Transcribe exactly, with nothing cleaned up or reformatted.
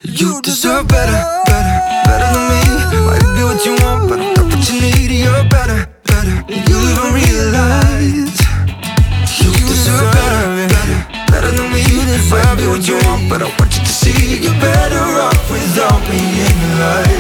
You deserve better, better, better than me. Might be what you want, but I'm not what you need. You're better, better than you even realize. You deserve better, better, better than me. Might be what you want, but I want you to see you're better off without me in your life.